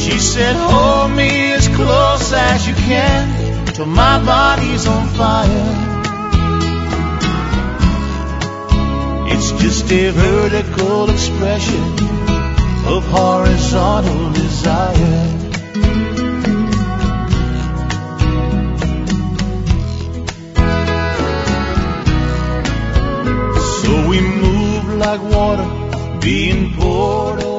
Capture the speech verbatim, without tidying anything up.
She said, hold me as close as you can till my body's on fire. It's just a vertical expression of horizontal desire. So we move like water being poured